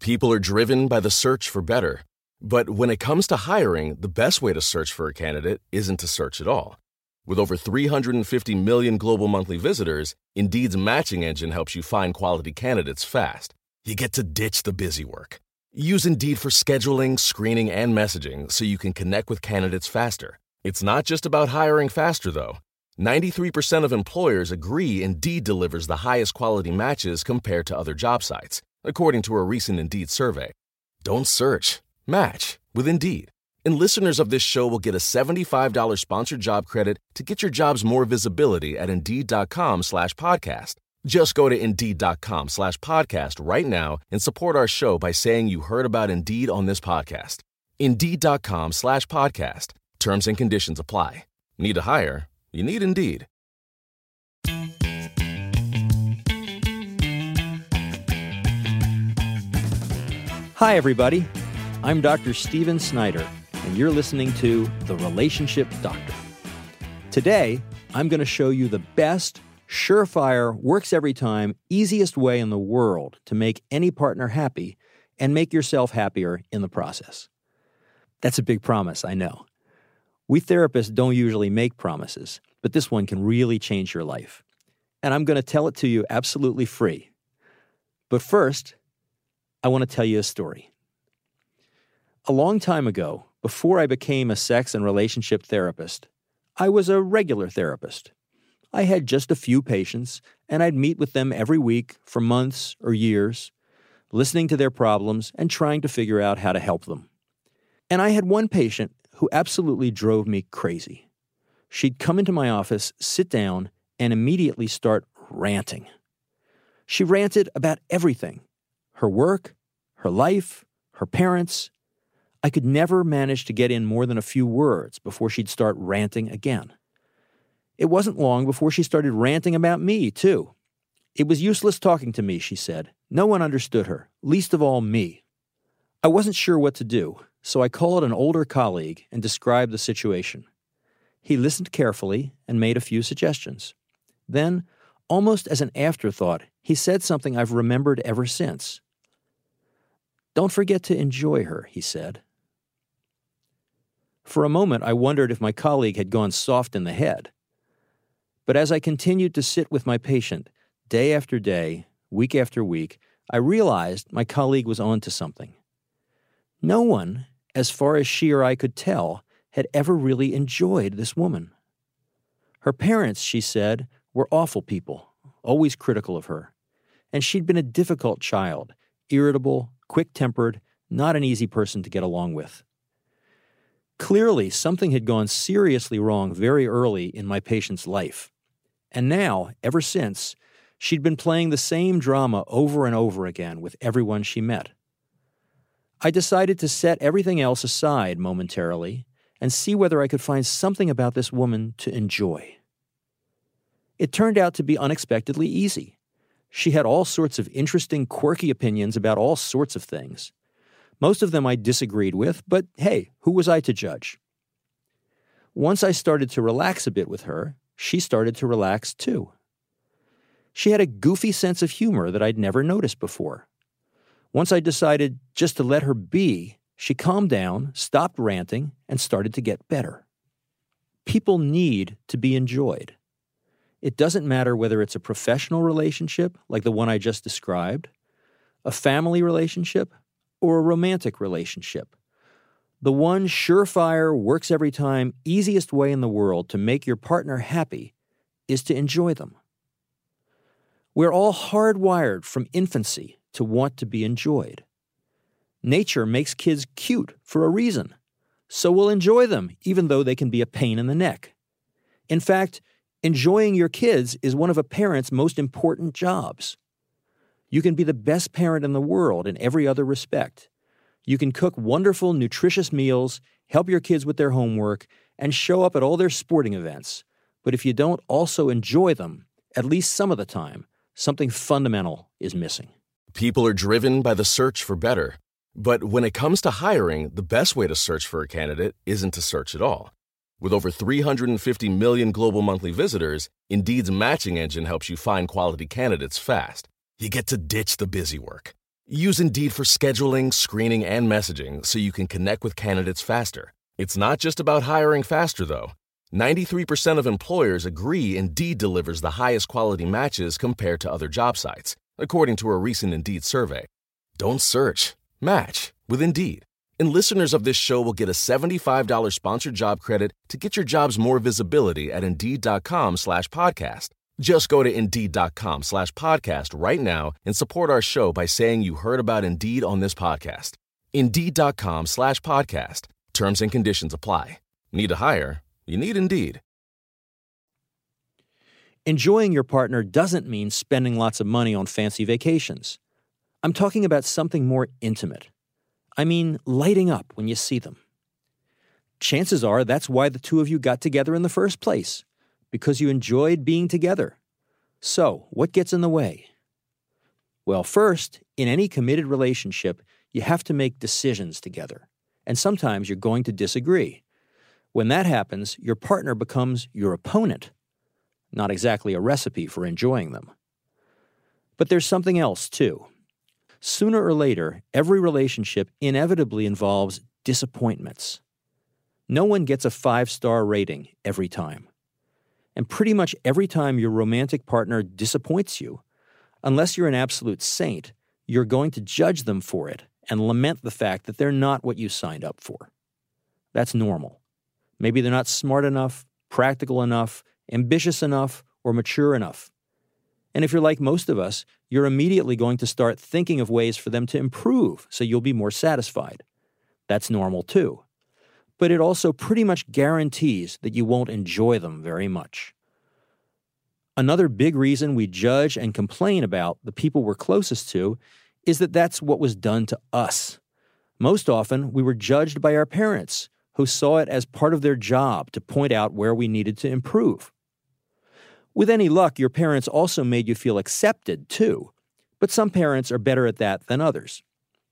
People are driven by the search for better. But when it comes to hiring, the best way to search for a candidate isn't to search at all. With over 350 million global monthly visitors, Indeed's matching engine helps you find quality candidates fast. You get to ditch the busy work. Use Indeed for scheduling, screening, and messaging so you can connect with candidates faster. It's not just about hiring faster, though. 93% of employers agree Indeed delivers the highest quality matches compared to other job sites, according to a recent Indeed survey. Don't search. Match with Indeed. And listeners of this show will get a $75 sponsored job credit to get your jobs more visibility at Indeed.com/podcast. Just go to Indeed.com/podcast right now and support our show by saying you heard about Indeed on this podcast. Indeed.com/podcast. Terms and conditions apply. Need to hire? You need Indeed. Hi, everybody. I'm Dr. Steven Snyder, and you're listening to The Relationship Doctor. Today, I'm going to show you the best, surefire, works every time, easiest way in the world to make any partner happy and make yourself happier in the process. That's a big promise, I know. We therapists don't usually make promises, but this one can really change your life. And I'm going to tell it to you absolutely free. But first, I want to tell you a story. A long time ago, before I became a sex and relationship therapist, I was a regular therapist. I had just a few patients, and I'd meet with them every week for months or years, listening to their problems and trying to figure out how to help them. And I had one patient who absolutely drove me crazy. She'd come into my office, sit down, and immediately start ranting. She ranted about everything: her work, her life, her parents. I could never manage to get in more than a few words before she'd start ranting again. It wasn't long before she started ranting about me, too. It was useless talking to me, she said. No one understood her, least of all me. I wasn't sure what to do, so I called an older colleague and described the situation. He listened carefully and made a few suggestions. Then, almost as an afterthought, he said something I've remembered ever since. "Don't forget to enjoy her," he said. For a moment, I wondered if my colleague had gone soft in the head. But as I continued to sit with my patient, day after day, week after week, I realized my colleague was on to something. No one, as far as she or I could tell, had ever really enjoyed this woman. Her parents, she said, were awful people, always critical of her. And she'd been a difficult child, irritable, quick-tempered, not an easy person to get along with. Clearly, something had gone seriously wrong very early in my patient's life. And now, ever since, she'd been playing the same drama over and over again with everyone she met. I decided to set everything else aside momentarily and see whether I could find something about this woman to enjoy. It turned out to be unexpectedly easy. She had all sorts of interesting, quirky opinions about all sorts of things. Most of them I disagreed with, but hey, who was I to judge? Once I started to relax a bit with her, she started to relax too. She had a goofy sense of humor that I'd never noticed before. Once I decided just to let her be, she calmed down, stopped ranting, and started to get better. People need to be enjoyed. It doesn't matter whether it's a professional relationship, like the one I just described, a family relationship, or a romantic relationship. The one surefire, works every time, easiest way in the world to make your partner happy is to enjoy them. We're all hardwired from infancy to want to be enjoyed. Nature makes kids cute for a reason, so we'll enjoy them even though they can be a pain in the neck. In fact, enjoying your kids is one of a parent's most important jobs. You can be the best parent in the world in every other respect. You can cook wonderful, nutritious meals, help your kids with their homework, and show up at all their sporting events. But if you don't also enjoy them, at least some of the time, something fundamental is missing. People are driven by the search for better. But when it comes to hiring, the best way to search for a candidate isn't to search at all. With over 350 million global monthly visitors, Indeed's matching engine helps you find quality candidates fast. You get to ditch the busy work. Use Indeed for scheduling, screening, and messaging so you can connect with candidates faster. It's not just about hiring faster, though. 93% of employers agree Indeed delivers the highest quality matches compared to other job sites, according to a recent Indeed survey. Don't search. Match with Indeed. And listeners of this show will get a $75 sponsored job credit to get your jobs more visibility at Indeed.com/podcast. Just go to Indeed.com/podcast right now and support our show by saying you heard about Indeed on this podcast. Indeed.com/podcast. Terms and conditions apply. Need to hire? You need Indeed. Enjoying your partner doesn't mean spending lots of money on fancy vacations. I'm talking about something more intimate. I mean, lighting up when you see them. Chances are that's why the two of you got together in the first place, because you enjoyed being together. So, what gets in the way? Well, first, in any committed relationship, you have to make decisions together, and sometimes you're going to disagree. When that happens, your partner becomes your opponent. Not exactly a recipe for enjoying them. But there's something else, too. Sooner or later, every relationship inevitably involves disappointments. No one gets a 5-star rating every time. And pretty much every time your romantic partner disappoints you, unless you're an absolute saint, you're going to judge them for it and lament the fact that they're not what you signed up for. That's normal. Maybe they're not smart enough, practical enough, ambitious enough, or mature enough. And if you're like most of us, you're immediately going to start thinking of ways for them to improve so you'll be more satisfied. That's normal too. But it also pretty much guarantees that you won't enjoy them very much. Another big reason we judge and complain about the people we're closest to is that that's what was done to us. Most often, we were judged by our parents, who saw it as part of their job to point out where we needed to improve. With any luck, your parents also made you feel accepted, too, but some parents are better at that than others.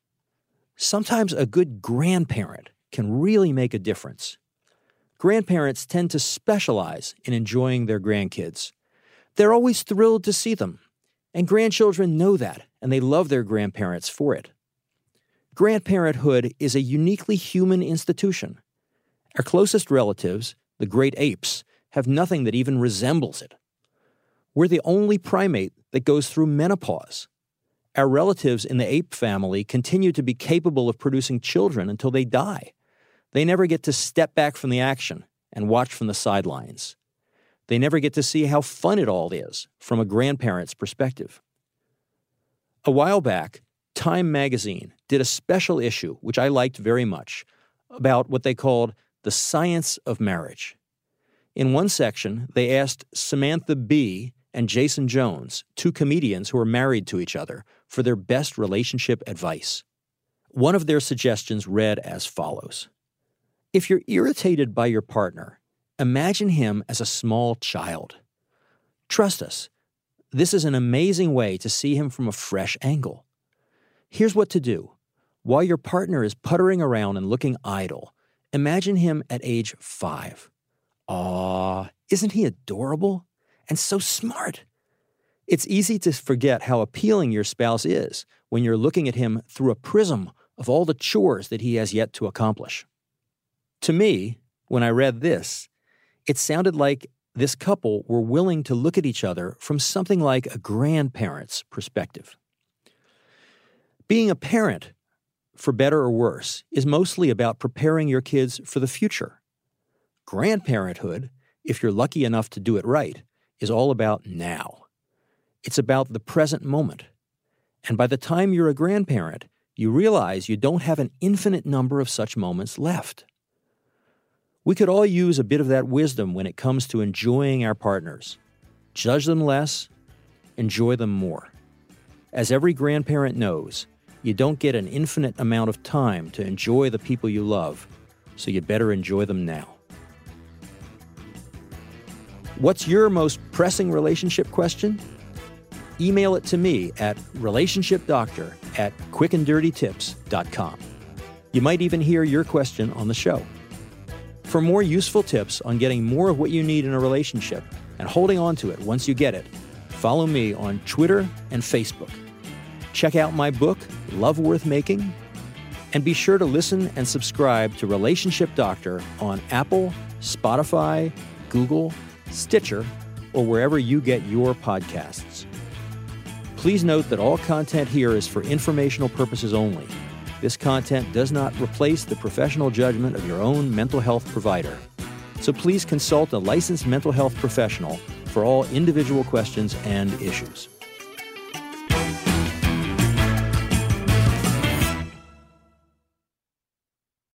Sometimes a good grandparent can really make a difference. Grandparents tend to specialize in enjoying their grandkids. They're always thrilled to see them, and grandchildren know that, and they love their grandparents for it. Grandparenthood is a uniquely human institution. Our closest relatives, the great apes, have nothing that even resembles it. We're the only primate that goes through menopause. Our relatives in the ape family continue to be capable of producing children until they die. They never get to step back from the action and watch from the sidelines. They never get to see how fun it all is from a grandparent's perspective. A while back, Time magazine did a special issue, which I liked very much, about what they called the science of marriage. In one section, they asked Samantha Bee and Jason Jones, two comedians who are married to each other, for their best relationship advice. One of their suggestions read as follows. If you're irritated by your partner, imagine him as a small child. Trust us, this is an amazing way to see him from a fresh angle. Here's what to do. While your partner is puttering around and looking idle, imagine him at age 5. Aw, isn't he adorable? And so smart. It's easy to forget how appealing your spouse is when you're looking at him through a prism of all the chores that he has yet to accomplish. To me, when I read this, it sounded like this couple were willing to look at each other from something like a grandparent's perspective. Being a parent, for better or worse, is mostly about preparing your kids for the future. Grandparenthood, if you're lucky enough to do it right, is all about now. It's about the present moment. And by the time you're a grandparent, you realize you don't have an infinite number of such moments left. We could all use a bit of that wisdom when it comes to enjoying our partners. Judge them less, enjoy them more. As every grandparent knows, you don't get an infinite amount of time to enjoy the people you love, so you better enjoy them now. What's your most pressing relationship question? Email it to me at relationshipdoctor@quickanddirtytips.com. You might even hear your question on the show. For more useful tips on getting more of what you need in a relationship and holding on to it once you get it, follow me on Twitter and Facebook. Check out my book, love worth making? And be sure to listen and subscribe to Relationship Doctor on Apple, Spotify, Google, Stitcher, or wherever you get your podcasts. Please note that all content here is for informational purposes only. This content does not replace the professional judgment of your own mental health provider. So please consult a licensed mental health professional for all individual questions and issues.